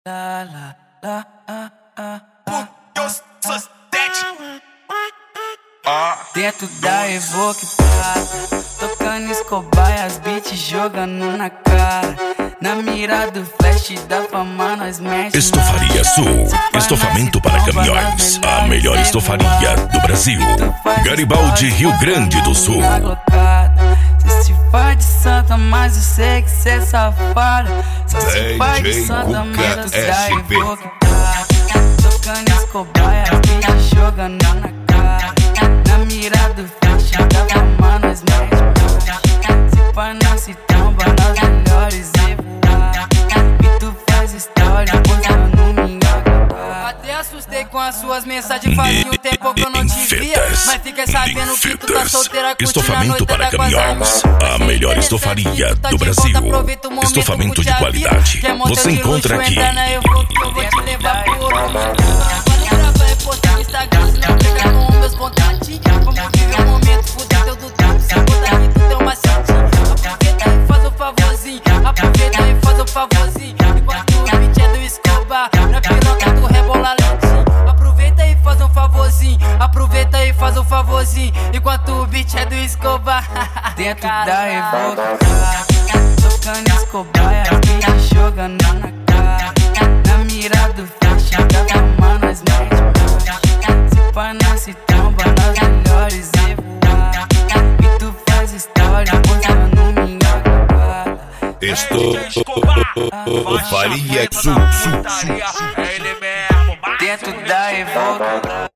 La, la, la, Dentro da Evoque Prata, tocando Escobar e as beats jogando na cara. Na mira do flash da fama nós mete. Estofaria Sul, estofamento para caminhões, a melhor estofaria do Brasil. Garibaldi, Rio Grande do Sul. Cê se faz de santa, mas eu sei que cê é safada. Só se faz de santa, mas da Evoque Prata, tocando Escobar e as beats jogando na cara. Na mira do flash da fama nós mete. Se pá não se tromba nas melhores e voar. E tu faz história postando minha cara. Até assustei com as suas mensagens, fazia um tempo que eu não te via. Mas fiquei sabendo que tu tá solteira, estofamento para caminhões, a melhor estofaria do Brasil. Estofamento de qualidade, você encontra aqui. Eu vou te levar pro outro mundo. Pode postar no Instagram, se não brigar com meus contatinhos. Vamos viver um momento, fuder teu do tempo. Se botar aqui tu tem uma setinha. Aproveita e faz o favorzinho. Aproveita e faz o favorzinho. Enquanto o beat é do Escobar, na piroca tu rebola lentinho. Aproveita e faz um favorzinho. Aproveita e faz um favorzinho. Enquanto o beat é do Escobar. Dentro da Evoque Prata, tocando Escobar e as beats jogando na cara. Na mira do flash da fama nós mete. Se pá não se tromba nas melhores e voar. E tu faz história postando minha cara. Estofaria Sul. Dentro da Evoque Prata.